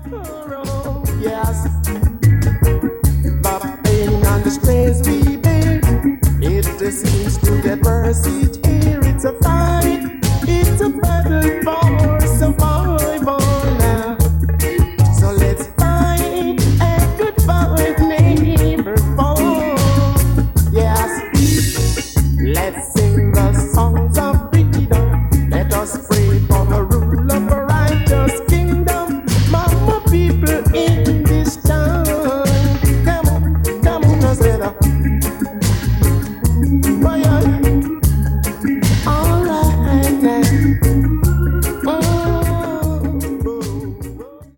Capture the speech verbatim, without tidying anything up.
Oh, yes, but pain and the strains we bear, it just seems to get worse each year. It's a fight, it's a battle for survival now. So let's fight a good fight, never fall. Yes, let's